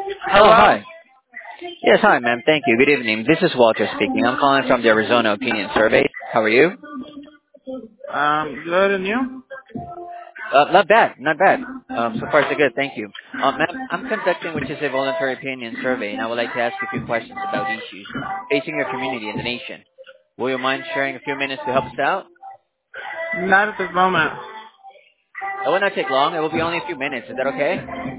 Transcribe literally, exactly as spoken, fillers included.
Hello, Hello. hi. Yes, hi, ma'am. Thank you. Good evening. This is Walter speaking. I'm calling from the Arizona Opinion Survey. How are you? Um, good and you? Uh, not bad, not bad. Um, so far so good. Thank you. Um, ma'am, I'm conducting which is a voluntary opinion survey, and I would like to ask you a few questions about issues facing your community and the nation. Will you mind sharing a few minutes to help us out? Not at this moment. It will not take long. It will be only a few minutes. Is that okay?